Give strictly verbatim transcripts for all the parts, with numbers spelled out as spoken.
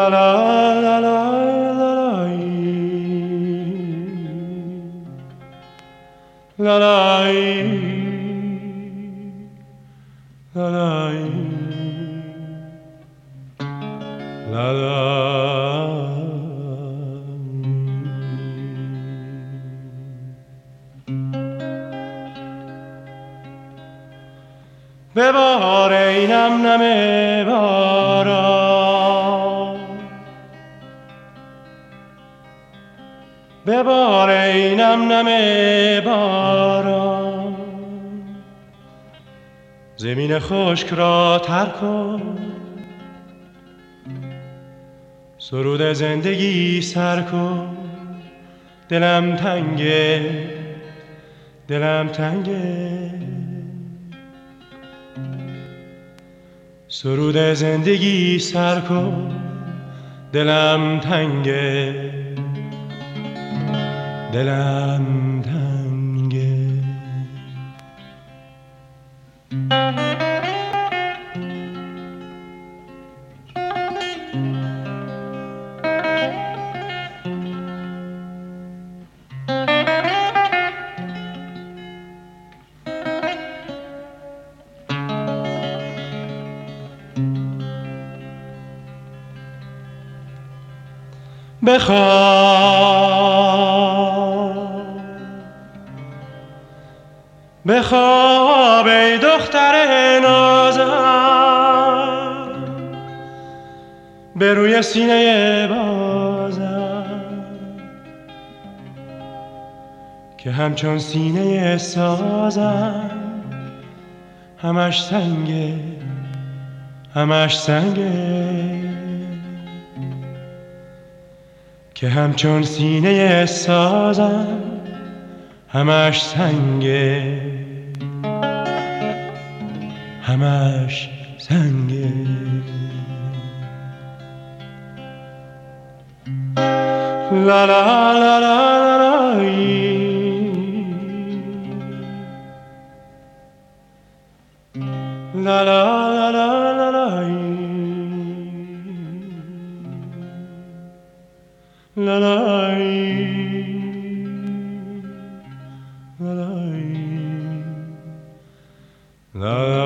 La la la la la la la la la la la. ببار ای نم نم باران، ببار ای نم نم باران، زمین خشک را تر کن، سرود زندگی سر کن. دلم تنگه، دلم تنگه، سرود زندگی سر کن. دلم تنگه، دلم تنگه. بخواب، بخواب ای دختر نازم، به روی سینه بازم که همچون سینه سازم، همش سنگه، همش سنگه، که همچون سینه سازم، همش سنگه، همش سنگه. لا لا لا لا لا لا لا لا لا لا لا لا.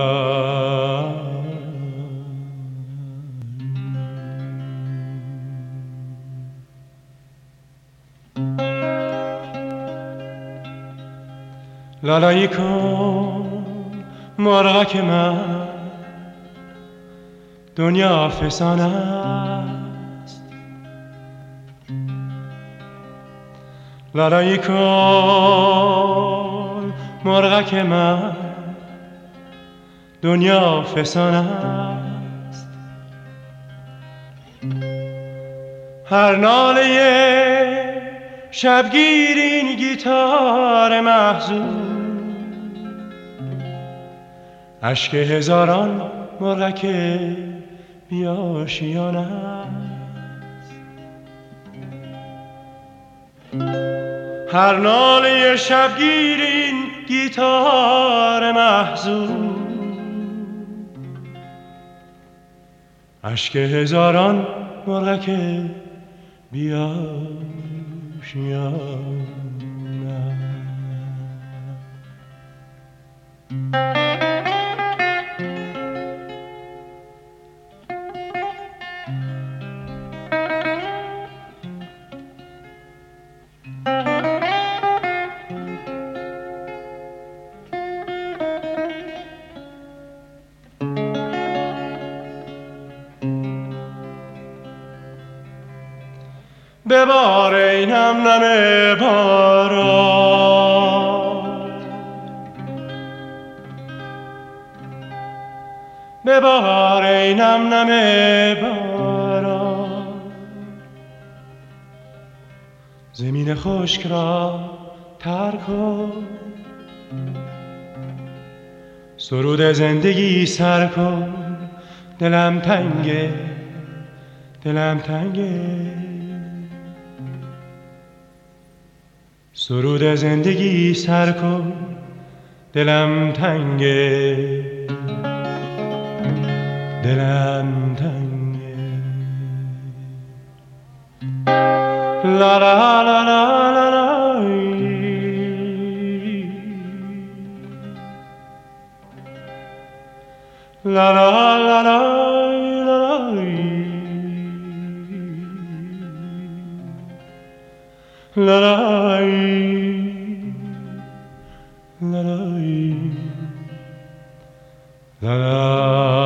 لالایی کن مرغک من، دنیا فسانه است. لالایی کن مرغک من، دنیا فسانه است. هر ناله شبگیر این گیتار محزون، اشک هزاران مرغک بیاشیانه است. هر ناله شبگیر این گیتار محزون، اشک هزاران مرغک بیاشیانه. ببار ای نم نم باران، ببار ای نم نم باران، زمین خشک را تر کن، سرود زندگی سر کن. دلم تنگه، دلم تنگه، سرود زندگی سر کن. دلم تنگه، دلم تنگه. la la la la la la la la la la la la la la la